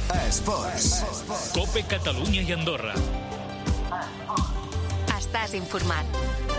Esports. COPE Catalunya i Andorra. Estàs informat.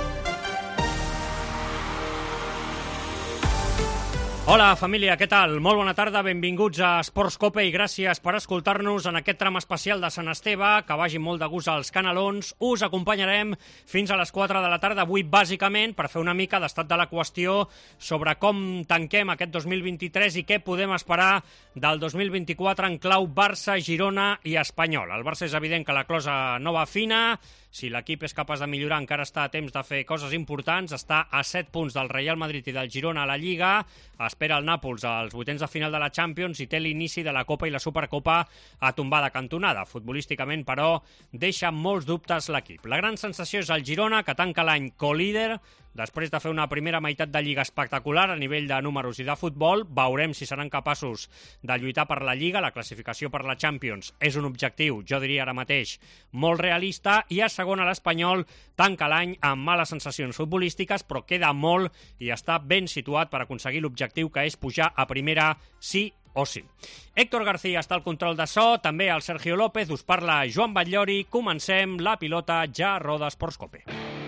Hola, família, què tal? Molt bona tarda, benvinguts a Esports COPE i gràcies per escoltar-nos en aquest tram especial de Sant Esteve. Que vagi molt de gust als canalons. Us acompanyarem fins a les 4 de la tarda, avui bàsicament per fer una mica d'estat de la qüestió sobre com tanquem aquest 2023 i què podem esperar del 2024 en clau Barça, Girona i Espanyol. El Barça és evident que la closa no va fina. Si l'equip és capaç de millorar, encara està a temps de fer coses importants. Està a 7 punts del Real Madrid i del Girona a la Lliga. Espera el Nàpols als vuitens de final de la Champions i té l'inici de la Copa i la Supercopa a tombar de cantonada. Futbolísticament, però, deixa molts dubtes l'equip. La gran sensació és el Girona, que tanca l'any co-líder, després de fer una primera meitat de Lliga espectacular a nivell de números i de futbol. Veurem si seran capaços de lluitar per la Lliga. La classificació per la Champions és un objectiu, jo diria ara mateix, molt realista, i a segona l'Espanyol tanca l'any amb males sensacions futbolístiques, però queda molt i està ben situat per aconseguir l'objectiu, que és pujar a primera sí o sí. Héctor García està al control de so, també el Sergio López, us parla Joan Batllori. Comencem, la pilota ja roda Esports COPE.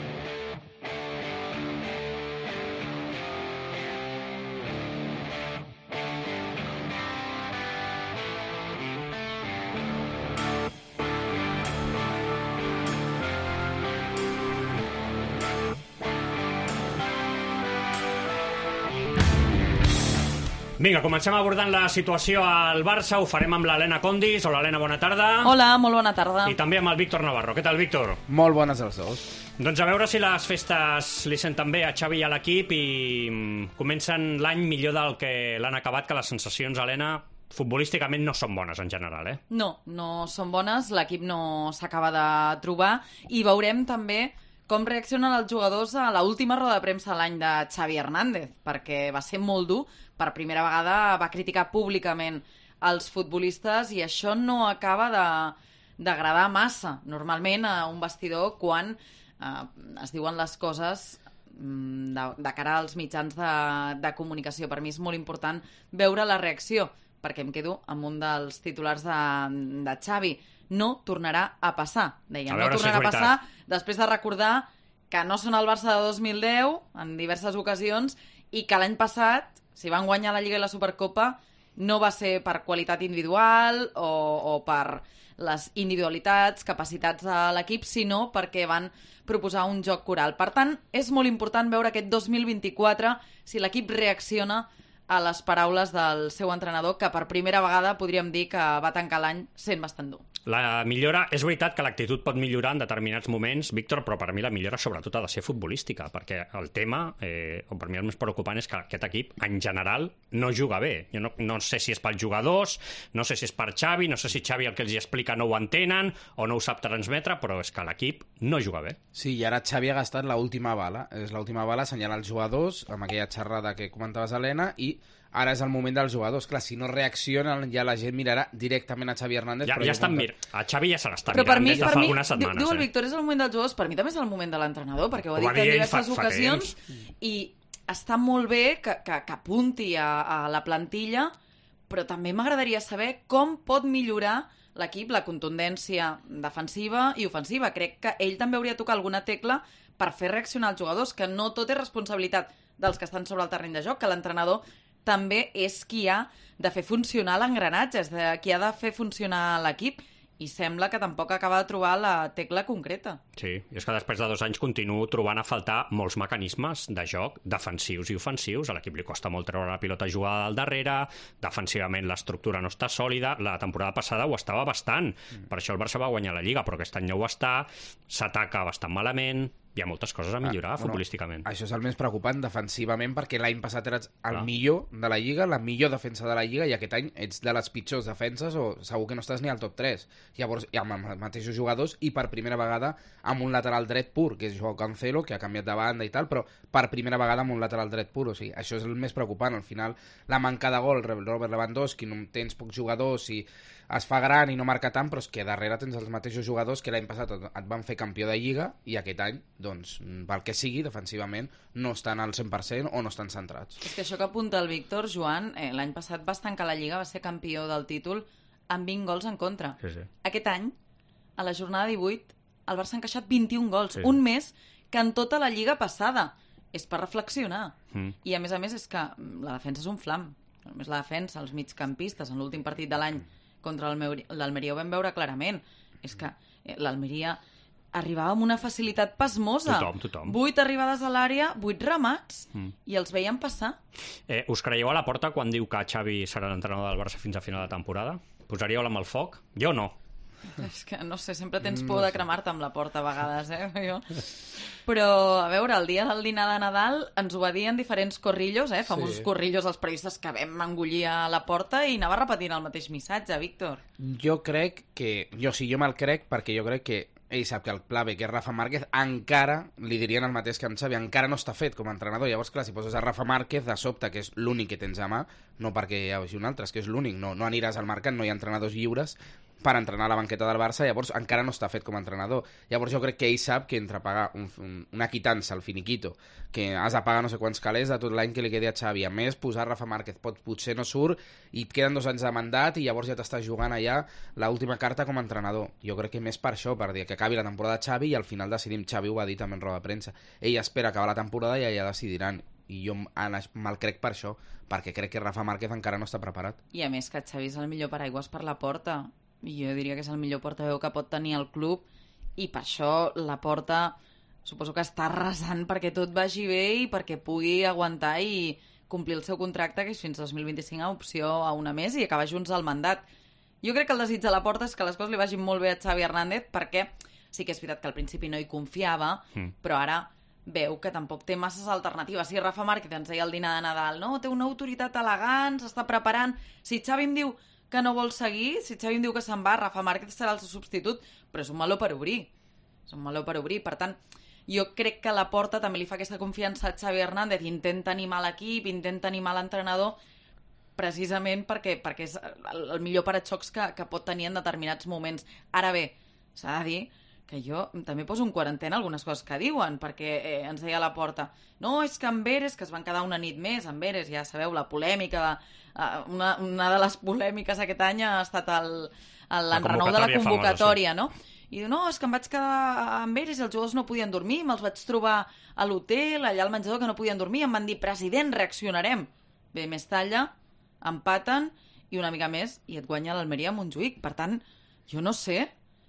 Vinga, comencem abordant la situació al Barça. Ho farem amb l'Helena Condis. Hola, Helena, bona tarda. Hola, molt bona tarda. I també amb el Víctor Navarro. Què tal, Víctor? Molt bones els dos. Doncs a veure si les festes li senten bé a Xavi i a l'equip i comencen l'any millor del que l'han acabat, que les sensacions, Helena, futbolísticament no són bones en general, eh? No són bones, l'equip no s'acaba de trobar i veurem també com reaccionen els jugadors a l'última roda de premsa l'any de Xavi Hernández, perquè va ser molt dur. Per primera vegada va criticar públicament els futbolistes i això no acaba d'agradar massa. Normalment a un vestidor, quan es diuen les coses de cara als mitjans de comunicació. Per mi és molt important veure la reacció, perquè em quedo amb un dels titulars de Xavi. No tornarà a passar, deia. No tornarà a passar, després de recordar que no són el Barça de 2010 en diverses ocasions i que l'any passat, si van guanyar la Lliga i la Supercopa, no va ser per qualitat individual o per les individualitats, capacitats de l'equip, sinó perquè van proposar un joc coral. Per tant, és molt important veure aquest 2024 si l'equip reacciona a les paraules del seu entrenador, que per primera vegada podríem dir que va tancar l'any sent bastant dur. La millora, és veritat que l'actitud pot millorar en determinats moments, Víctor, però per mi la millora sobretot ha de ser futbolística, perquè el tema, o per mi el més preocupant, és que aquest equip, en general, no juga bé. Jo no sé si és pels jugadors, no sé si és per Xavi, no sé si Xavi el que els explica no ho entenen o no ho sap transmetre, però és que l'equip no juga bé. Sí, i ara Xavi ha gastat l'última bala. És l'última bala assenyalar els jugadors amb aquella xerrada que comentaves, Helena, i ara és el moment dels jugadors. Clar, si no reaccionen, ja la gent mirarà directament a Xavi Hernández. Ja estan a Xavi ja se l'està mirant des de fa algunes setmanes. Diu el Víctor, és el moment dels jugadors. Per mi també és el moment de l'entrenador, perquè ho ha dit en diverses ocasions. I està molt bé que apunti a la plantilla, però també m'agradaria saber com pot millorar l'equip la contundència defensiva i ofensiva. Crec que ell també hauria de tocar alguna tecla per fer reaccionar els jugadors, que no tot és responsabilitat dels que estan sobre el terreny de joc, que l'entrenador també és qui ha de fer funcionar l'engranatge, és qui ha de fer funcionar l'equip, i sembla que tampoc acaba de trobar la tecla concreta. Sí, i és que després de 2 anys continuo trobant a faltar molts mecanismes de joc defensius i ofensius. A l'equip li costa molt treure la pilota jugada al darrere, defensivament l'estructura no està sòlida. La temporada passada ho estava bastant, per això el Barça va guanyar la Lliga, però aquest any no ho està, s'ataca bastant malament. Hi ha moltes coses a millorar futbolísticament. Això és el més preocupant defensivament, perquè l'any passat eres el millor de la Lliga, la millor defensa de la Lliga, i aquest any ets de les pitjors defenses o segur que no estàs ni al top 3. Llavors, amb els mateixos jugadors i per primera vegada amb un lateral dret pur, que és Joao Cancelo, que ha canviat de banda i tal, però per primera vegada amb un lateral dret pur. O sigui, això és el més preocupant. Al final, la manca de gol, Robert Lewandowski, no tens pocs jugadors i es fa gran i no marca tant, però és que darrere tens els mateixos jugadors que l'any passat et van fer campió de Lliga i aquest any, doncs, pel que sigui, defensivament, no estan al 100% o no estan centrats. És que això que apunta el Víctor, Joan, l'any passat vas tancar la Lliga, va ser campió del títol amb 20 gols en contra. Sí. Aquest any, a la jornada 18, el Barça ha encaixat 21 gols, Sí. un més que en tota la lliga passada. És per reflexionar. I a més, és que la defensa és un flam. Només la defensa, els migcampistes, en l'últim partit de l'any contra l'Almeria ho vam veure clarament. És que l'Almeria arribava amb una facilitat pasmosa. Tothom. 8 arribades a l'àrea, 8 remats, i els veiem passar. Us creieu a la porta quan diu que Xavi serà l'entrenador del Barça fins a final de temporada? Posaríeu la mà al foc? Jo no. És que, no sé, sempre tens por de cremar-te amb la porta a vegades, Jo. Però, a veure, el dia del dinar de Nadal ens ho va dir en diferents corrillos, famosos corrillos dels periodistes que vam engollir a la porta i anava repetint el mateix missatge, Víctor. Jo crec que... Jo me'l crec perquè jo crec que ell sap que el pla B, que és Rafa Márquez, encara li dirien el mateix que en Xavi, encara no està fet com a entrenador. Llavors, clar, si poses a Rafa Márquez de sobte, que és l'únic que tens a mà, no perquè hi hagi un altre, és que és l'únic, no aniràs al mercat, no hi ha entrenadors lliures per entrenar a la banqueta del Barça, llavors encara no està fet com a entrenador. Llavors jo crec que ell sap que entre pagar una quitança, el finiquito, que has de pagar no sé quants calés de tot l'any que li quedi a Xavi, a més posar Rafa Márquez potser no surt i et queden 2 anys de mandat i llavors ja t'estàs jugant allà l'última carta com a entrenador. Jo crec que més per això, per dir que acabi la temporada Xavi i al final decidim. Xavi ho va dir també en roda de premsa. Ell espera acabar la temporada i allà decidiran. I jo me'l crec per això, perquè crec que Rafa Márquez encara no està preparat. I a més que Xavi és el millor paraigües per la porta. I jo diria que és el millor portaveu que pot tenir el club i per això la porta suposo que està arrasant perquè tot vagi bé i perquè pugui aguantar i complir el seu contracte, que és fins 2025 a opció a una més i acabar junts al mandat. Jo crec que el desig de la porta és que les coses li vagin molt bé a Xavi Hernández perquè sí que és veritat que al principi no hi confiava, però ara veu que tampoc té masses alternatives. Si Rafa Márquez ens deia el dinar de Nadal, no? Té una autoritat elegant, s'està preparant. Si Xavi em diu que no vol seguir, si Xavi em diu que se'n va, Rafa Márquez serà el seu substitut, però és un meló per obrir. És un meló per obrir. Per tant, jo crec que la porta també li fa aquesta confiança a Xavi Hernández, intenta animar l'equip, intenta animar l'entrenador, precisament perquè és el millor paraxocs que pot tenir en determinats moments. Ara bé, s'ha de dir que jo també poso en quarantena algunes coses que diuen, perquè ens deia a la porta, no, és que Amberes, que es van quedar una nit més, Amberes, ja sabeu, la polèmica, una de les polèmiques aquest any ha estat l'enrenou de la convocatòria, no? I diu, no, és que em vaig quedar a Amberes i els jugadors no podien dormir, me'ls vaig trobar a l'hotel, allà al menjador, que no podien dormir, em van dir, president, reaccionarem. Bé, més talla, empaten, i una mica més, i et guanya l'Almeria a Montjuïc. Per tant, jo no sé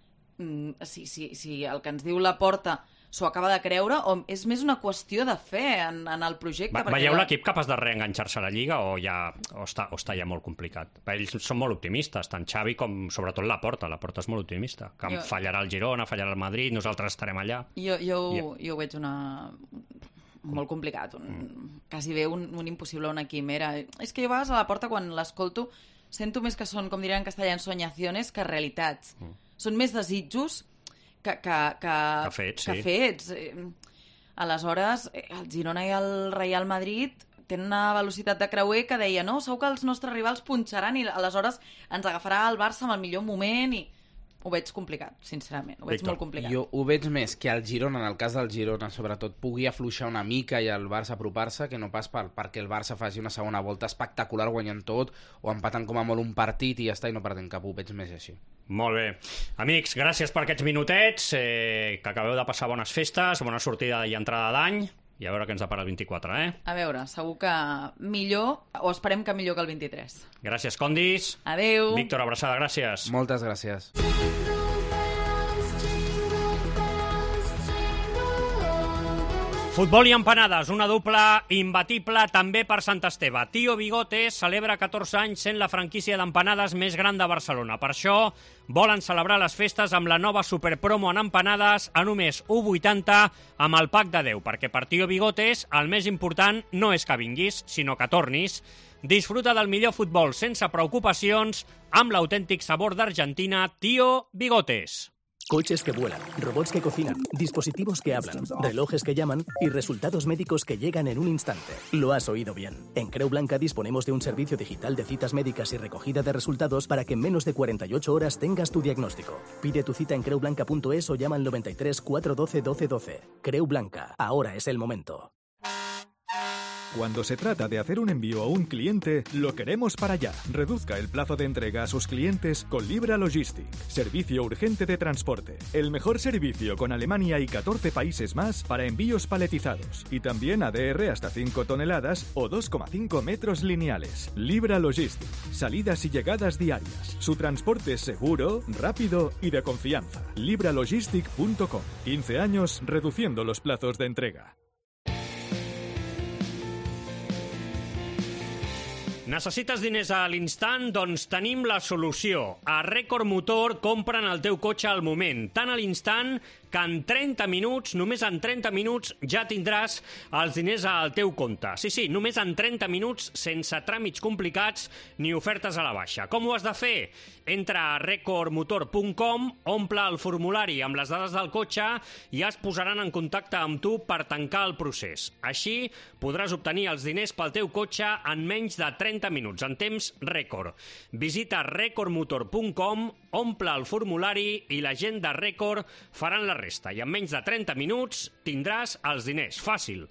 si el que ens diu la porta s'ho acaba de creure o és més una qüestió de fe en el projecte. Veieu l'equip capaç de reenganxar-se a la Lliga o està ja molt complicat? Ells són molt optimistes, tant Xavi com sobretot la porta és molt optimista, que fallarà el Girona, fallarà el Madrid, nosaltres estarem allà. Jo ho veig molt complicat, quasi bé un impossible, una quimera. És que jo a vegades a la porta quan l'escolto sento més que són, com diríem en castellà, soñaciones que realitats. Són més desitjos que fets. Aleshores, el Girona i el Real Madrid tenen una velocitat de creuer que deia, no, segur que els nostres rivals punxaran i aleshores ens agafarà el Barça en el millor moment i ho veig complicat, sincerament. Ho veig molt complicat. Jo ho veig més que el Girona, en el cas del Girona, sobretot, pugui afluixar una mica i el Barça apropar-se, que no pas perquè el Barça faci una segona volta espectacular guanyant tot o empatant com a molt un partit i ja està i no perdent cap. Ho veig més així. Molt bé. Amics, gràcies per aquests minutets, que acabeu de passar bones festes, bona sortida i entrada d'any, i a veure què ens depara el 24, A veure, segur que millor, o esperem que millor que el 23. Gràcies, Condis. Adéu. Víctor, abraçada, gràcies. Moltes gràcies. Futbol i empanades, una dupla imbatible també per Sant Esteve. Tío Bigotes celebra 14 anys sent la franquícia d'empanades més gran de Barcelona. Per això volen celebrar les festes amb la nova superpromo en empanades a només 1,80 amb el pack de 10, perquè per Tío Bigotes el més important no és que vinguis, sinó que tornis. Disfruta del millor futbol sense preocupacions amb l'autèntic sabor d'Argentina Tío Bigotes. Coches que vuelan, robots que cocinan, dispositivos que hablan, relojes que llaman y resultados médicos que llegan en un instante. Lo has oído bien. En Creu Blanca disponemos de un servicio digital de citas médicas y recogida de resultados para que en menos de 48 horas tengas tu diagnóstico. Pide tu cita en creublanca.es o llama al 93 412 1212. Creu Blanca, ahora es el momento. Cuando se trata de hacer un envío a un cliente, lo queremos para allá. Reduzca el plazo de entrega a sus clientes con Libra Logistic. Servicio urgente de transporte. El mejor servicio con Alemania y 14 países más para envíos paletizados. Y también ADR hasta 5 toneladas o 2,5 metros lineales. Libra Logistic. Salidas y llegadas diarias. Su transporte es seguro, rápido y de confianza. libralogistic.com. 15 años reduciendo los plazos de entrega. Necessites diners a l'instant? Doncs tenim la solució. A Record Motor compren el teu cotxe al moment, tant a l'instant que en 30 minuts, només en 30 minuts, ja tindràs els diners al teu compte. Sí, només en 30 minuts, sense tràmits complicats ni ofertes a la baixa. Com ho has de fer? Entra a recordmotor.com, omple el formulari amb les dades del cotxe i ja es posaran en contacte amb tu per tancar el procés. Així podràs obtenir els diners pel teu cotxe en menys de 30 minuts, en temps rècord. Visita recordmotor.com, omple el formulari i la gent de Record faran la resta. I en menys de 30 minuts tindràs els diners. Fàcil.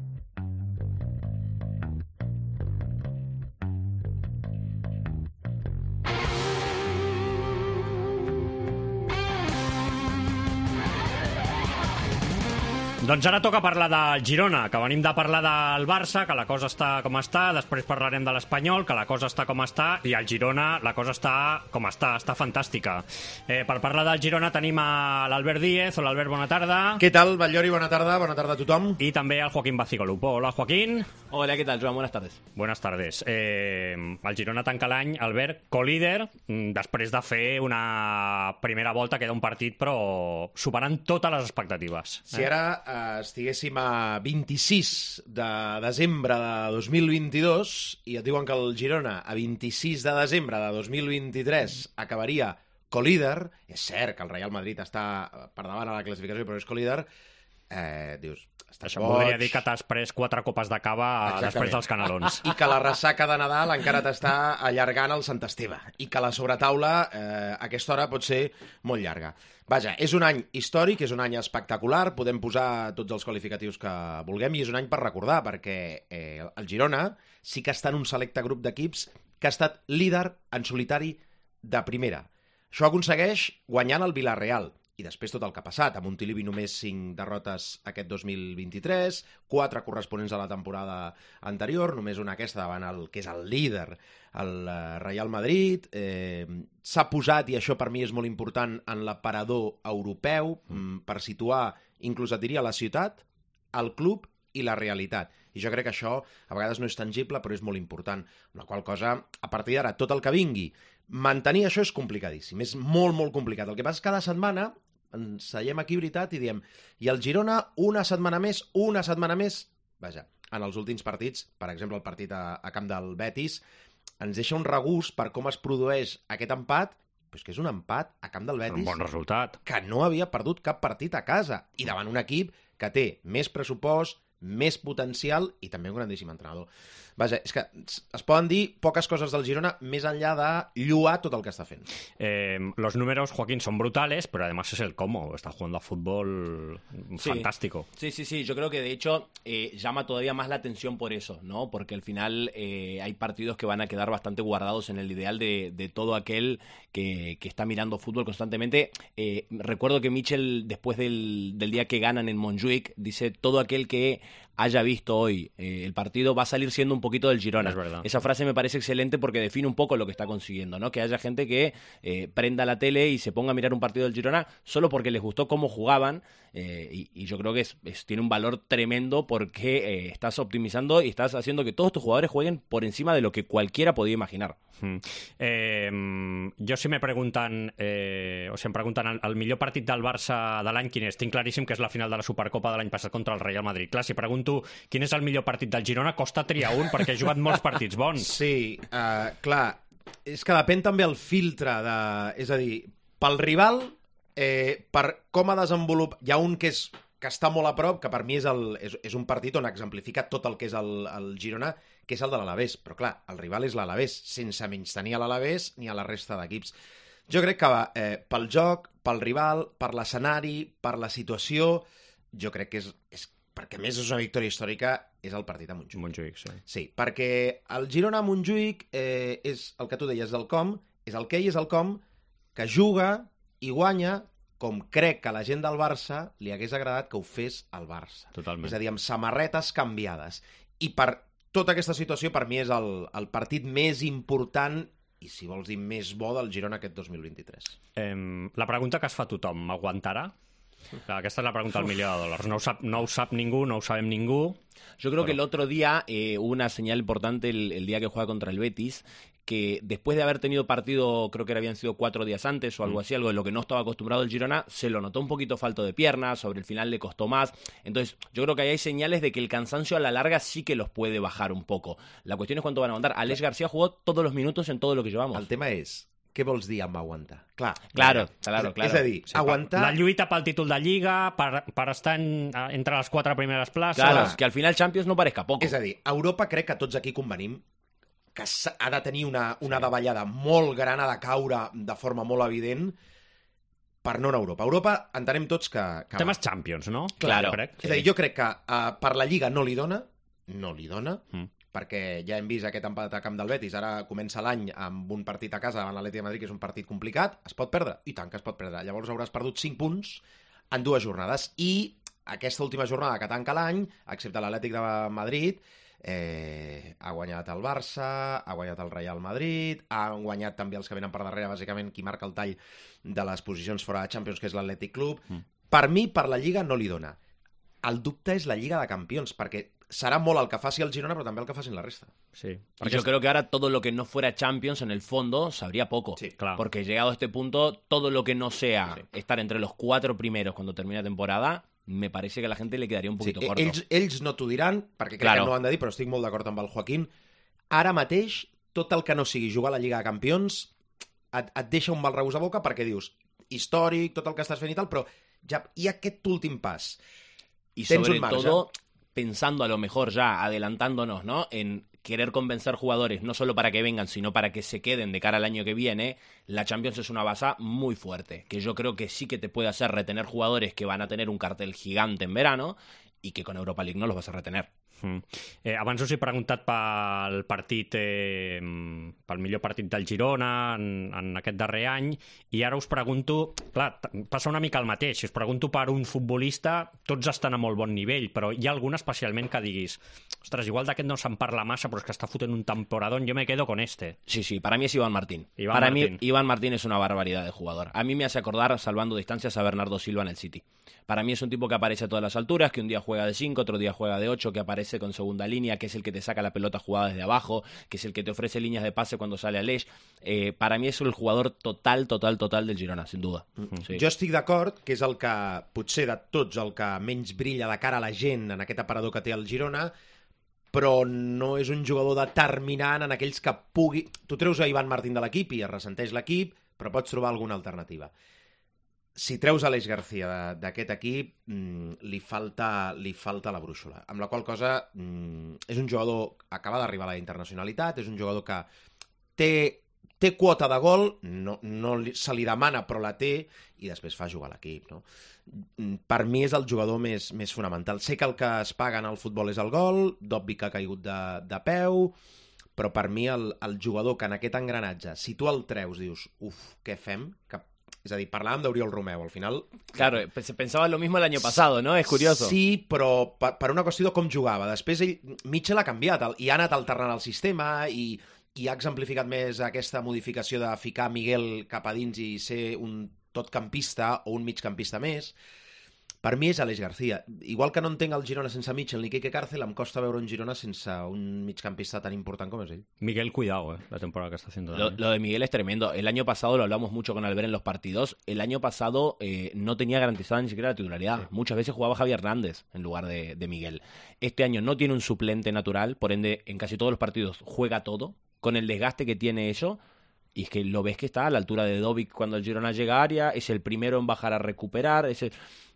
Doncs ara toca parlar del Girona, que venim de parlar del Barça, que la cosa està com està, després parlarem de l'Espanyol, que la cosa està com està, i al Girona la cosa està com està fantàstica. Per parlar del Girona tenim a l'Albert Díez. Hola, Albert, bona tarda. Què tal, Batllori? Bona tarda a tothom. I també al Joaquín Bacigolupo. Hola, Joaquín. Hola, ¿qué tal, Joan? Buenas tardes. Buenas tardes. El Girona tanca l'any, Albert, co-líder, després de fer una primera volta, queda un partit, però superant totes les expectatives. Si ara estiguéssim a 26 de desembre de 2022 i et diuen que el Girona a 26 de desembre de 2023 acabaria co-líder, és cert que el Real Madrid està per davant a la classificació, però és co-líder, dius... Això voldria dir que t'has pres 4 copes de cava després dels canelons. I que la ressaca de Nadal encara t'està allargant el Sant Esteve. I que la sobretaula a aquesta hora pot ser molt llarga. Vaja, és un any històric, és un any espectacular, podem posar tots els qualificatius que vulguem i és un any per recordar, perquè el Girona sí que està en un selecte grup d'equips que ha estat líder en solitari de primera. Això aconsegueix guanyant el Villarreal. I després tot el que ha passat. A Montilivi només 5 derrotes aquest 2023, 4 corresponents a la temporada anterior, només una aquesta davant el que és el líder, el Real Madrid. S'ha posat, i això per mi és molt important, en l'aparador europeu per situar, inclús et diria, la ciutat, el club i la realitat. I jo crec que això a vegades no és tangible, però és molt important. Una qual cosa, a partir d'ara, tot el que vingui, mantenir això és complicadíssim, és molt, molt complicat. El que passa és que cada setmana ens seiem aquí, veritat, i diem i el Girona una setmana més, vaja, en els últims partits, per exemple el partit a camp del Betis, ens deixa un regust per com es produeix aquest empat, però és que és un empat a camp del Betis. Un bon resultat. Que no havia perdut cap partit a casa, i davant un equip que té més pressupost, més potencial i també un grandíssim entrenador. Vaja, és que es poden dir poques coses del Girona més enllà de lluar tot el que està fent. Los números, Joaquín, son brutales, pero además es el cómo. Está jugando a fútbol fantástico. Sí. Yo creo que de hecho llama todavía más la atención por eso, ¿no? Porque al final hay partidos que van a quedar bastante guardados en el ideal de todo aquel que está mirando fútbol constantemente. Recuerdo que Michel, después del día que ganan en Montjuic, dice: todo aquel que haya visto hoy el partido va a salir siendo un poquito del Girona. Es verdad. Esa frase me parece excelente porque define un poco lo que está consiguiendo, ¿no? Que haya gente que prenda la tele y se ponga a mirar un partido del Girona solo porque les gustó cómo jugaban, y yo creo que tiene un valor tremendo porque estás optimizando y estás haciendo que todos tus jugadores jueguen por encima de lo que cualquiera podía imaginar. Jo, si me pregunten o si em pregunten el millor partit del Barça de l'any quin és, tinc claríssim que és la final de la Supercopa de l'any passat contra el Real Madrid. Clar, si pregunto quin és el millor partit del Girona, costa triar un perquè he jugat molts partits bons. Sí, clar, és que depèn també el filtre de... És a dir, pel rival, per com ha desenvolupat... Hi ha un que està molt a prop, que per mi és un partit on exemplifica tot el que és el Girona, que és el de l'Alavés. Però clar, el rival és l'Alavés, sense menystenir a l'Alavés ni a la resta d'equips. Jo crec que pel joc, pel rival, per l'escenari, per la situació, jo crec que és perquè més és una victòria històrica, és el partit a Montjuïc. Montjuïc, sí. Sí, perquè el Girona a Montjuïc és el que tu deies del com, és el què i és el com, que juga i guanya com crec que a la gent del Barça li hagués agradat que ho fes el Barça. Totalment. És a dir, amb samarretes canviades. I per tota aquesta situació, per mi és el partit més important i, si vols dir, més bo del Girona aquest 2023. La pregunta que es fa tothom, aguantarà? Clar, aquesta es la pregunta del milió de dòlars. No ho sap ningú, no ho sabem ningú. Yo creo que el otro día hubo una señal importante el día que juega contra el Betis, que después de haber tenido partido, creo que habían sido 4 días antes o algo así, algo de lo que no estaba acostumbrado el Girona, se lo notó un poquito falto de piernas, sobre el final le costó más. Entonces, yo creo que ahí hay señales de que el cansancio a la larga sí que los puede bajar un poco. La cuestión es cuánto van a aguantar. Aleix García jugó todos los minutos en todo lo que llevamos. El tema és, què vols dir amb aguantar? Clar. Claro. És a dir, aguantar... La lluita pel títol de Lliga, per estar entre les 4 primeres places... Claro, que al final Champions no parezca poco. És a dir, Europa crec que tots aquí convenim que ha de tenir una davallada molt gran, ha de caure de forma molt evident per no anar a Europa. Europa entenem tots que... Temes Champions, no? Claro. És a dir, jo crec que per la Lliga no li dona, perquè ja hem vist aquest empat a camp del Betis, ara comença l'any amb un partit a casa davant l'Atlètic de Madrid, que és un partit complicat, es pot perdre? I tant que es pot perdre. Llavors hauràs perdut 5 punts en 2 jornades. I aquesta última jornada que tanca l'any, excepte l'Atlètic de Madrid, ha guanyat el Barça, ha guanyat el Real Madrid, han guanyat també els que venen per darrere, bàsicament qui marca el tall de les posicions fora de Champions, que és l'Atlètic Club. Per mi, per la Lliga, no li dona. El dubte és la Lliga de Campions, perquè serà molt el que faci el Girona, però també el que facin la resta. Sí. Y yo creo que ahora todo lo que no fuera Champions, en el fondo, sabría poco. Sí, claro. Porque llegado a este punto, todo lo que no sea estar entre los 4 primeros cuando termine la temporada, me parece que a la gente le quedaría un poquito corto. Ells no t'ho diran, perquè crec que no ho han de dir, però estic molt d'acord amb el Joaquín. Ara mateix, tot el que no sigui jugar a la Lliga de Campions et deixa un mal regust a boca, perquè dius, històric, tot el que estàs fent i tal, però ja hi ha aquest últim pas. Y Tens sobre un marge. todo, pensando a lo mejor ya, adelantándonos, ¿no? En querer convencer jugadores, no solo para que vengan, sino para que se queden de cara al año que viene, la Champions es una base muy fuerte, que yo creo que sí que te puede hacer retener jugadores que van a tener un cartel gigante en verano y que con Europa League no los vas a retener. Abans us he preguntat pel partit, pel millor partit del Girona en aquest darrer any, i ara us pregunto, clar, passa una mica el mateix, si us pregunto per un futbolista, tots estan a molt bon nivell, però hi ha algun especialment que diguis, ostres, igual d'aquest no se'n parla massa, però és que està fotent un temporadón, yo me quedo con este. Sí, para mí es Iván Martín. Martín. Mí, Iván Martín es una barbaridad de jugador. A mí me hace acordar, salvando distancias, a Bernardo Silva en el City. Para mí es un tipo que aparece a todas las alturas, que un día juega de 5, otro día juega de 8, que aparece con segunda línea, que es el que te saca la pelota jugada desde abajo, que es el que te ofrece líneas de pase cuando sale Aleix. Para mí es el jugador total del Girona, sin duda. Sí. Jo estic d'acord que és el que, potser de tots, el que menys brilla de cara a la gent en aquest aparador que té el Girona, però no és un jugador determinant en aquells que pugui... Tu treus a Iván Martín de l'equip i es ressenteix l'equip, però pots trobar alguna alternativa. Si treus Aleix García d'aquest equip, li falta la brúixola. Amb la qual cosa, és un jugador que acaba d'arribar a la internacionalitat, és un jugador que té quota de gol, no se li demana, però la té, i després fa jugar l'equip. No? Per mi és el jugador més fonamental. Sé que el que es paga en el futbol és el gol, d'obvi que ha caigut de peu, però per mi el jugador que en aquest engranatge, si tu el treus, dius, què fem? És a dir, parlàvem d'Oriol Romeu, al final... Claro, se pensaba lo mismo el año pasado, ¿no? Es curioso. Sí, però per una qüestió de com jugava. Després Mitchell ha canviat i ha anat alternant el sistema i ha exemplificat més aquesta modificació de ficar Miguel cap a dins i ser un totcampista o un migcampista més. Per mi és Aleix García. Igual que no entenc el Girona sense Mitchell ni Quique Cárcel, em costa veure un Girona sense un migcampista tan important com és ell. Miguel, cuidado, la temporada que está haciendo. Lo de Miguel es tremendo. El año pasado, lo hablamos mucho con Albert en los partidos, el año pasado no tenía garantizada ni siquiera la titularidad. Sí. Muchas veces jugaba Javi Hernández en lugar de Miguel. Este año no tiene un suplente natural, por ende, en casi todos los partidos juega todo, con el desgaste que tiene eso. Y es que lo ves que está a la altura de Dovic cuando el Girona llega a área, es el primero en bajar a recuperar,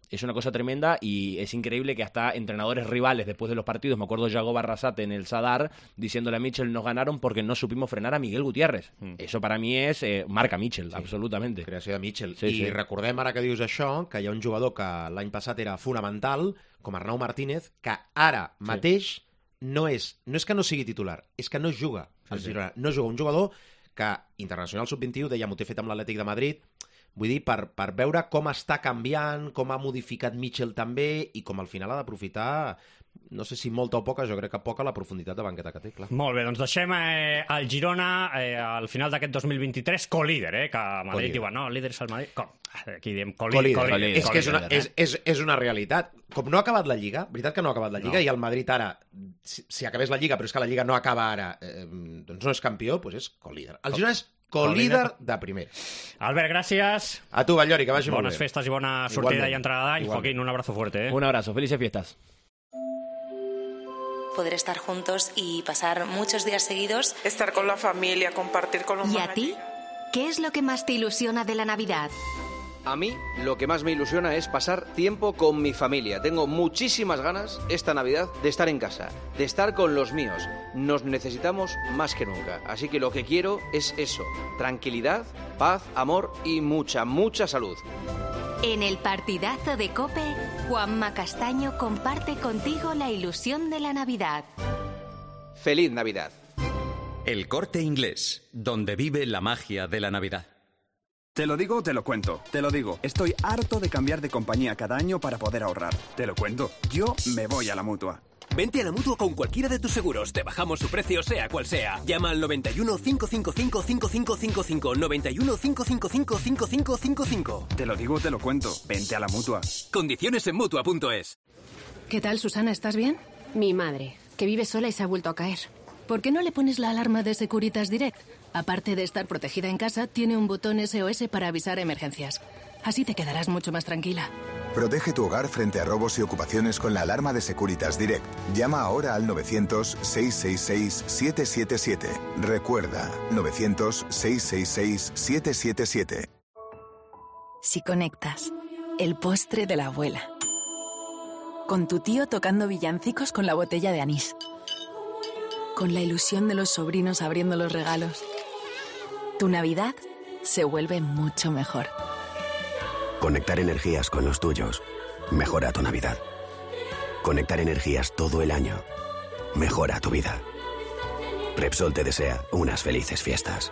es una cosa tremenda y es increíble que hasta entrenadores rivales después de los partidos, me acuerdo Yago Barrasate en el Sadar diciéndole a Mitchell, nos ganaron porque no supimos frenar a Miguel Gutiérrez. Eso para mi és marca Mitchell, absolutament. Creació de Mitchell. Sí, I recordem ara que dius això, que hi ha un jugador que l'any passat era fonamental, com Arnau Martínez, que ara mateix no és que no sigui titular, és que no juga al Girona. No juga un jugador que, internacional sub-21, dèiem, ho té fet amb l'Atlètic de Madrid, vull dir, per veure com està canviant, com ha modificat Mitchell també, i com al final ha d'aprofitar, no sé si molta o poca, jo crec que poca, la profunditat de banqueta que té, clar. Molt bé, doncs deixem el Girona al final d'aquest 2023 co-líder, que a Madrid diuen, no, el líder és el Madrid. Aquí diem co-líder. És que és una realitat. Com no ha acabat la Lliga, veritat que no ha acabat la Lliga, i el Madrid ara, si acabés la Lliga, però és que la Lliga no acaba ara, doncs no és campió, doncs és co-líder. El Girona és co-líder de primera. Albert, gràcies. A tu, Batllori, que vagi molt bé. Bones festes i bona sortida y entrada d'any. Joaquín, un abrazo fuerte. Un abrazo, felices fiestas. Poder estar juntos y pasar muchos días seguidos. Estar con la familia, compartir con los ¿Y a ti? ¿Qué es lo que más te ilusiona de la Navidad? A mí lo que más me ilusiona es pasar tiempo con mi familia. Tengo muchísimas ganas esta Navidad de estar en casa, de estar con los míos. Nos necesitamos más que nunca. Así que lo que quiero es eso, tranquilidad, paz, amor y mucha, mucha salud. En el partidazo de COPE, Juanma Castaño comparte contigo la ilusión de la Navidad. ¡Feliz Navidad! El Corte Inglés, donde vive la magia de la Navidad. Te lo digo, te lo cuento. Te lo digo, estoy harto de cambiar de compañía cada año para poder ahorrar. Te lo cuento, yo me voy a la Mutua. Vente a la Mutua con cualquiera de tus seguros. Te bajamos su precio, sea cual sea. Llama al 91 555 5555. 91 555 5555. Te lo digo, te lo cuento. Vente a la Mutua. Condiciones en Mutua.es. ¿Qué tal, Susana? ¿Estás bien? Mi madre, que vive sola y se ha vuelto a caer. ¿Por qué no le pones la alarma de Securitas Direct? Aparte de estar protegida en casa, tiene un botón SOS para avisar emergencias. Así te quedarás mucho más tranquila. Protege tu hogar frente a robos y ocupaciones con la alarma de Securitas Direct. Llama ahora al 900-666-777. Recuerda, 900-666-777. Si conectas, el postre de la abuela. Con tu tío tocando villancicos con la botella de anís. Con la ilusión de los sobrinos abriendo los regalos. Tu Navidad se vuelve mucho mejor. Conectar energías con los tuyos mejora tu Navidad. Conectar energías todo el año mejora tu vida. Repsol te desea unas felices fiestas.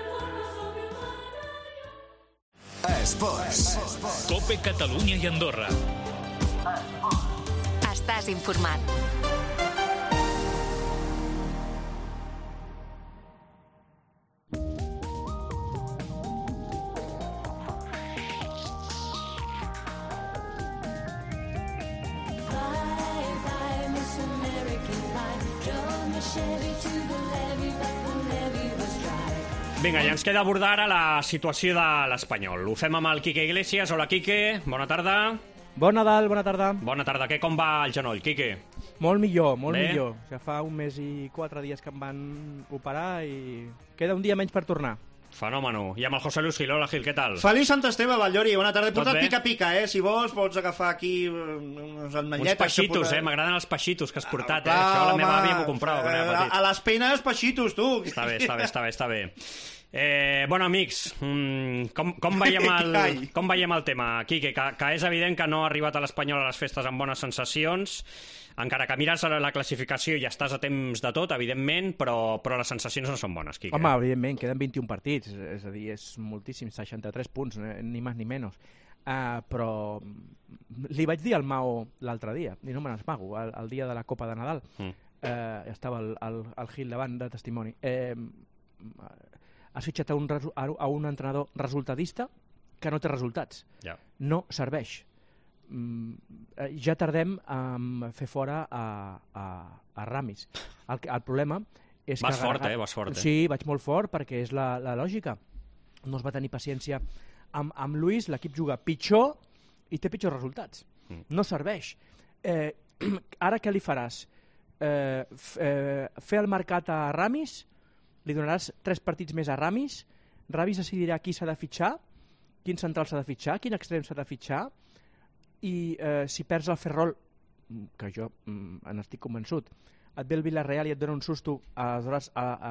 Esports. COPE Catalunya i Andorra. Estàs informat. Vinga, ja ens queda abordar ara la situació de l'Espanyol. Ho fem amb el Quique Iglesias. Hola, Quique. Bona tarda. Bon Nadal, bona tarda. Bona tarda. Com va el genoll, Quique? Molt millor, molt millor. Ja fa un mes i 4 dies que em van operar i queda un dia menys per tornar. Fenòmeno. I amb el José Luis Gil. Hola, Gil, què tal? Feliç Sant Esteve, Batllori. Bona tarda. He portat pica-pica, Si vols, pots agafar aquí unes ametlletes. Uns peixitos, M'agraden els peixitos que has portat, Això la meva àvia m'ho comprava quan era petit. A les penes, peixitos, tu. Està bé. Bueno, amics, com veiem el tema, Quique? Que és evident que no ha arribat a l'Espanyol a les festes amb bones sensacions, encara que mires la classificació i estàs a temps de tot, evidentment, però les sensacions no són bones, Quique. Home, evidentment, queden 21 partits, és a dir, és moltíssim, 63 punts, ni més ni menys. Però li vaig dir al Mao l'altre dia, i no me n'esmago, el dia de la Copa de Nadal, estava el Gil davant de testimoni, has fitxat a un entrenador resultadista que no té resultats. No serveix. Ja tardem a fer fora a Ramis. El problema és que... Vas fort. Sí, vaig molt fort perquè és la lògica. No es va tenir paciència amb Luis, l'equip juga pitjor i té pitjors resultats. No serveix. Ara què li faràs? Fer el mercat a Ramis? Li donaràs 3 partits més a Ramis? Ramis decidirà qui s'ha de fitxar, quin central s'ha de fitxar, quin extrem s'ha de fitxar, i si perds el Ferrol, que jo n'estic convençut, et ve el Villarreal i et dona un susto, aleshores,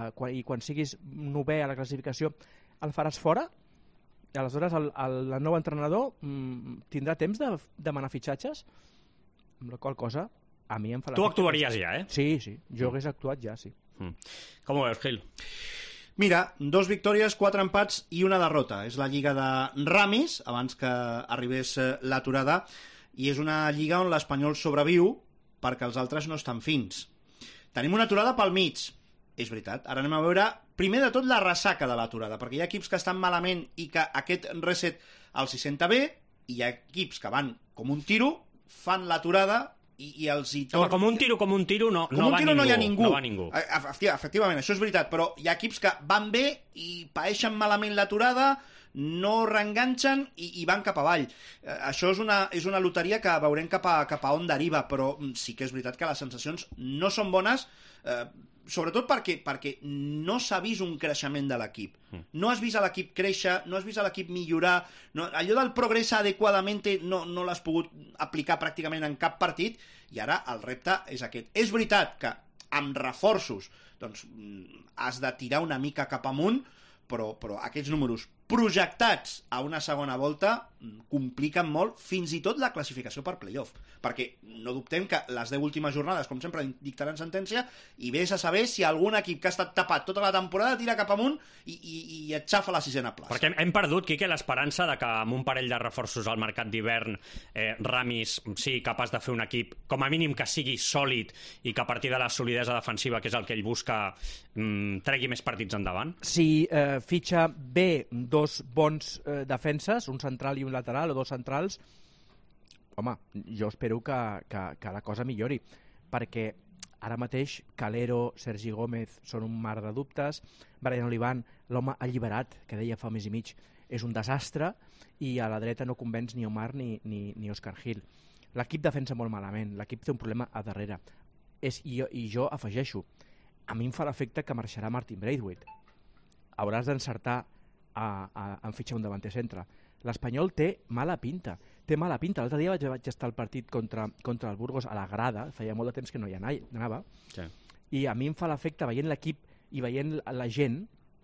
i quan siguis 9è a la classificació el faràs fora, i aleshores el nou entrenador tindrà temps de demanar fitxatges, amb la qual cosa a mi em fa... Tu actuaries ja, eh? Sí, jo hagués actuat ja, sí. Com ho veus, Gil? Mira, 2 victòries, 4 empats i una derrota. És la lliga de Ramis, abans que arribés l'aturada, i és una lliga on l'Espanyol sobreviu perquè els altres no estan fins. Tenim una aturada pel mig, és veritat. Ara anem a veure, primer de tot, la ressaca de l'aturada, perquè hi ha equips que estan malament i que aquest reset els hi senta bé, i hi ha equips que van com un tiro, fan l'aturada i els hi torna... Com un tiro no hi ha ningú. No va ningú. Efectivament, això és veritat, però hi ha equips que van bé i paeixen malament l'aturada, no reenganxen i van cap avall. Això és una loteria que veurem cap a on deriva, però sí que és veritat que les sensacions no són bones, sobretot perquè no s'ha vist un creixement de l'equip. No has vist a l'equip créixer, no has vist a l'equip millorar, allò del progressa adequadament no l'has pogut aplicar pràcticament en cap partit, i ara el repte és aquest. És veritat que amb reforços doncs, has de tirar una mica cap amunt, però aquests números projectats a una segona volta compliquen molt fins i tot la classificació per playoff, perquè no dubtem que les 10 últimes jornades, com sempre, dictaran sentència, i vés a saber si algun equip que ha estat tapat tota la temporada tira cap amunt i et xafa la 6a plaça. Perquè hem perdut, Quique, l'esperança de que amb un parell de reforços al mercat d'hivern Ramis sigui capaç de fer un equip, com a mínim que sigui sòlid i que a partir de la solidesa defensiva, que és el que ell busca, tregui més partits endavant. Si fitxa bé 2 bons defenses, un central i un lateral, o 2 centrals, home, jo espero que la cosa millori, perquè ara mateix Calero, Sergi Gómez són un mar de dubtes, Brian Olivan, l'home alliberat, que deia fa mes i mig, és un desastre, i a la dreta no convenç ni Omar ni Òscar Gil. L'equip defensa molt malament, l'equip té un problema a darrere. I jo afegeixo, a mi em fa l'efecte que marxarà Martin Braithwaite. Hauràs d'encertar en fitxar un davanter centre. L'Espanyol té mala pinta. L'altre dia vaig estar al partit contra el Burgos a la grada, feia molt de temps que no hi anava, sí. I a mi em fa l'efecte, veient l'equip i veient la gent,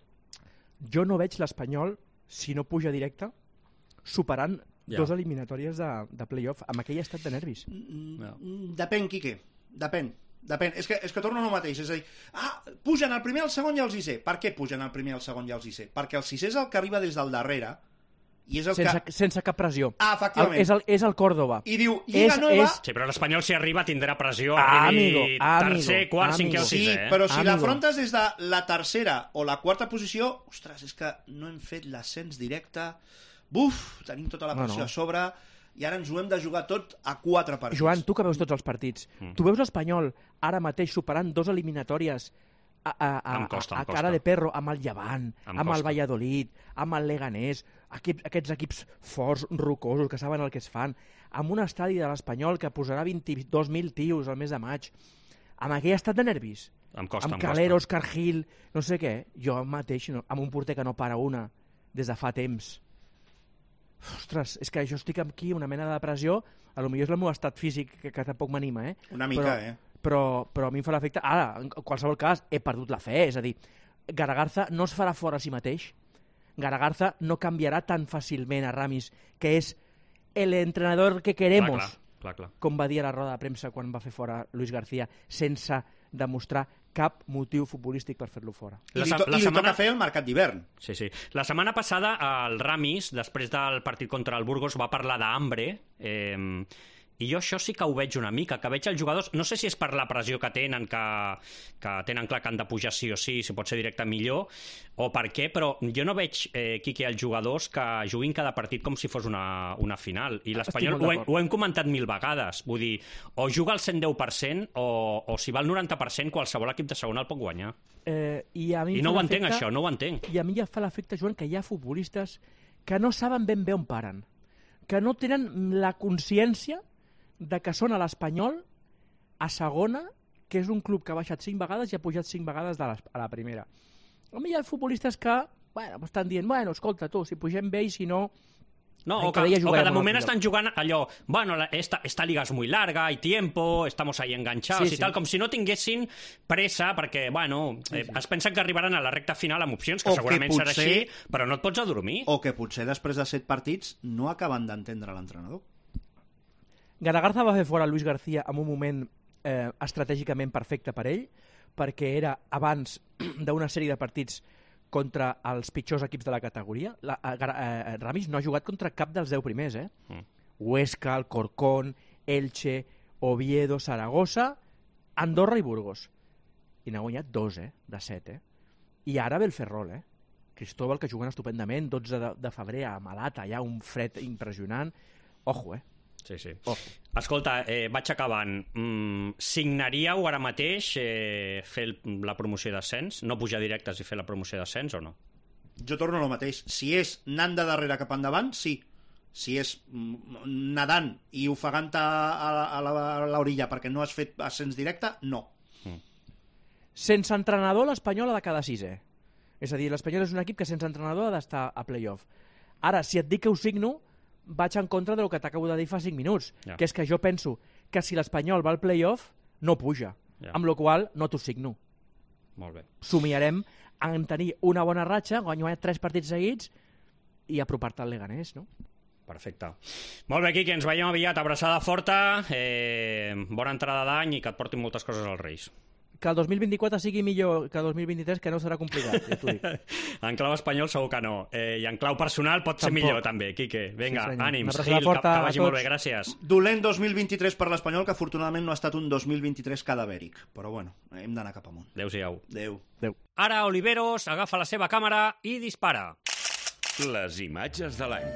jo no veig l'Espanyol, si no puja directe, superant 2 eliminatòries de play-off amb aquell estat de nervis. Depèn, Quique, depèn. És que torno al mateix, és a dir, pugen el primer i el segon i el sisè. Per què pugen el primer, el segon i el sisè? Perquè el sisè és el que arriba des del darrere i és el sense cap pressió. Efectivament. És el Córdoba. I diu, Lliga Nova... Sí, però l'Espanyol si arriba tindrà pressió, arribi tercer, quart, cinquè o sisè. Sí, però si l'afrontes des de la tercera o la quarta posició, ostres, és que no hem fet l'ascens directe, tenim tota la pressió a sobre... i ara ens ho hem de jugar tot a 4 partits. Joan, tu que veus tots els partits, tu veus l'Espanyol ara mateix superant 2 eliminatòries a cara de perro amb el Llevant, amb el Valladolid, amb el Leganés, aquests equips forts, rocosos, que saben el que es fan, amb un estadi de l'Espanyol que posarà 22.000 tios al mes de maig, amb aquell estat de nervis, amb Calero, Òscar Gil, no sé què, jo mateix, amb un porter que no para una des de fa temps. Ostres, és que jo estic aquí una mena de pressió, a lo millor és el meu estat físic que tampoc m'anima, Una mica, però a mi em fa l'efecte... Ara, en qualsevol cas, he perdut la fe, és a dir, Garagarza no es farà fora a si mateix, Garagarza no canviarà tan fàcilment a Ramis, que és l'entrenador que queremos, clar. Com va dir a la roda de premsa quan va fer fora Luis García, sense demostrar cap motiu futbolístic per fer-lo fora. I li toca fer el mercat d'hivern. Sí. La setmana passada el Ramis, després del partit contra el Burgos, va parlar d'hambre, i jo això sí que ho veig una mica, que veig els jugadors, no sé si és per la pressió que tenen, que tenen clar que han de pujar sí o sí, si pot ser directe millor, o per què, però jo no veig, Quique, els jugadors que juguin cada partit com si fos una final, i l'Espanyol ho hem comentat 1000 vegades, vull dir, o juga al 110% o si va al 90%, qualsevol equip de segona el pot guanyar. I no ho entenc, això, no ho entenc. I a mi ja fa l'efecte, Joan, que hi ha futbolistes que no saben ben bé on paren, que no tenen la consciència de que són a l'Espanyol a segona, que és un club que ha baixat 5 vegades i ha pujat 5 vegades a la primera. A mi hi ha futbolistes que estan dient, escolta tu, si pugem bé i si no No, o que de moment estan jugant allò, bueno, esta liga és muy larga, hay tiempo, estamos ahí enganchados i tal, com si no tinguessin pressa, perquè, bueno, es pensen que arribaran a la recta final amb opcions, que segurament serà així, però no et pots adormir. O que potser després de 7 partits no acaben d'entendre l'entrenador. Garagarza va fer fora Luis García en un moment estratègicament perfecte per ell, perquè era abans d'una sèrie de partits contra els pitjors equips de la categoria. Ramis no ha jugat contra cap dels 10 primers, Huesca, Alcorcón, Elche, Oviedo, Saragossa, Andorra i Burgos. I n'ha guanyat 2, de 7, I ara ve el Ferrol, Cristóbal, que juguen estupendament, 12 de febrer a Malata, hi ha un fred impressionant. Ojo, Sí. Escolta, vaig acabant. Signaríeu ara mateix fer la promoció d'ascens? No pujar directes i fer la promoció d'ascens o no? Jo torno al mateix. Si és anant de darrere cap endavant, sí. Si és nedant i ofegant a l'orilla perquè no has fet ascens directe, no. Sense entrenador, l'Espanyol ha de quedar 6è. És a dir, l'Espanyol és un equip que sense entrenador ha d'estar a play-off. Ara, si et dic que ho signo, vaig en contra del que t'acabo de dir fa 5 minuts, que és que jo penso que si l'Espanyol va al play-off, no puja, amb la qual no t'ho signo. Molt bé. Somiarem en tenir una bona ratxa, guanyar 3 partits seguits i apropar-te al Leganés, no? Perfecte. Molt bé, Quique, ens veiem aviat. Abraçada forta, bona entrada d'any i que et portin moltes coses als Reis. Que el 2024 sigui millor que el 2023, que no serà complicat, ja t'ho dic. En clau espanyol segur que no. I en clau personal pot ser millor, també, Quique. Vinga, ànims, Gil, que vagi molt bé, gràcies. Dolent 2023 per l'Espanyol, que afortunadament no ha estat un 2023 cadavèric. Però bueno, hem d'anar cap amunt. Adéu-siau. Adéu. Ara Oliveros agafa la seva càmera i dispara. Les imatges de l'any.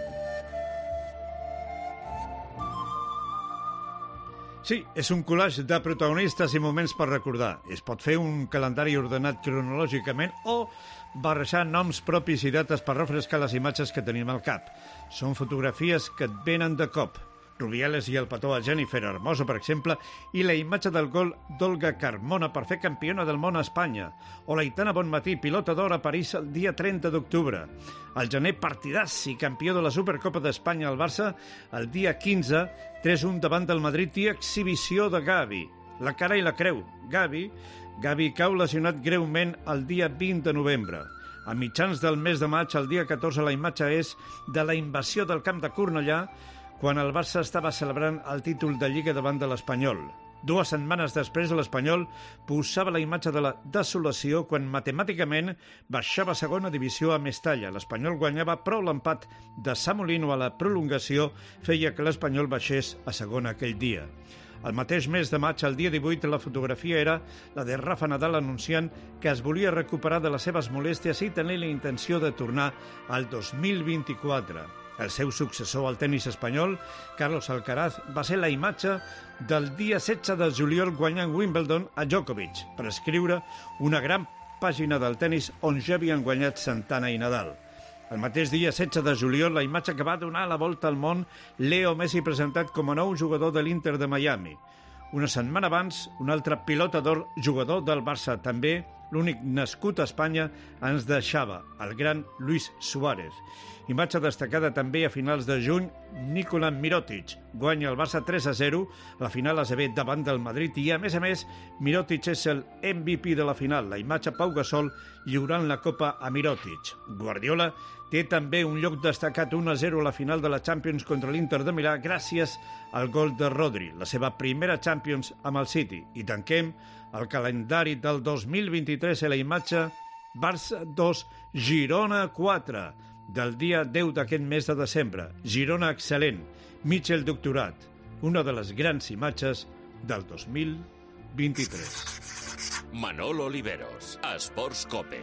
Sí, és un collage de protagonistes i moments per recordar. Es pot fer un calendari ordenat cronològicament o barrejar noms propis i dates per refrescar les imatges que tenim al cap. Són fotografies que et venen de cop. Rubiales i el petó a Jennifer Hermoso, per exemple, i la imatge del gol d'Olga Carmona per fer campiona del món a Espanya, o l'Aitana Bonmatí, pilota d'or a París el dia 30 d'octubre. Al gener, partidàs i campió de la Supercopa d'Espanya al Barça, el dia 15, 3-1 davant del Madrid i exhibició de Gavi. La cara i la creu. Gavi cau lesionat greument el dia 20 de novembre. A mitjans del mes de maig, el dia 14, la imatge és de la invasió del camp de Cornellà, quan el Barça estava celebrant el títol de Lliga davant de l'Espanyol. 2 setmanes després, l'Espanyol posava la imatge de la desolació quan matemàticament baixava a segona divisió a Mestalla. L'Espanyol guanyava, però l'empat de Samolino a la prolongació feia que l'Espanyol baixés a segona aquell dia. El mateix mes de maig, el dia 18, la fotografia era la de Rafa Nadal anunciant que es volia recuperar de les seves molèsties i tenir la intenció de tornar al 2024. El seu successor al tennis espanyol, Carlos Alcaraz, va ser la imatge del dia 16 de juliol guanyant Wimbledon a Djokovic per escriure una gran pàgina del tennis on ja havien guanyat Santana i Nadal. El mateix dia 16 de juliol, la imatge que va donar la volta al món, Leo Messi presentat com a nou jugador de l'Inter de Miami. Una setmana abans, un altre pilota d'or, jugador del Barça, també l'únic nascut a Espanya, ens deixava, el gran Luis Suárez. Imatge destacada també a finals de juny, Nikola Mirotic guanya el Barça 3-0, la final esdevé davant del Madrid i, a més, Mirotic és el MVP de la final, la imatge Pau Gasol lliurant la copa a Mirotic. Guardiola té també un lloc destacat 1-0 a la final de la Champions contra l'Inter de Milà gràcies al gol de Rodri, la seva primera Champions amb el City. I tanquem el calendari del 2023 a la imatge Barça 2, Girona 4, del dia 10 d'aquest mes de desembre. Girona excel·lent, Mitchell doctorat, una de les grans imatges del 2023. Manolo Oliveros, Esports Cope.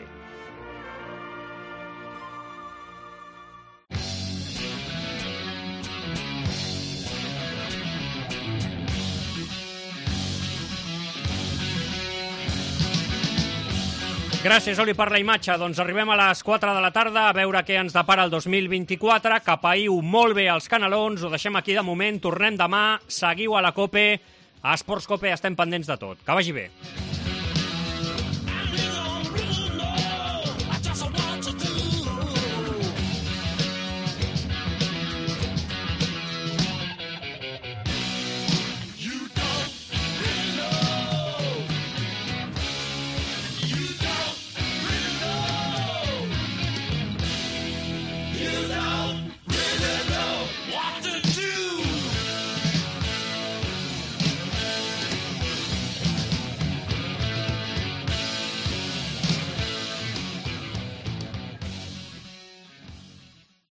Gràcies, Oli, per la imatge. Doncs arribem a les 4 de la tarda a veure què ens depara el 2024. Capaïu molt bé als canalons, ho deixem aquí de moment, tornem demà, seguiu a la Cope. A Esports Cope estem pendents de tot. Que vagi bé.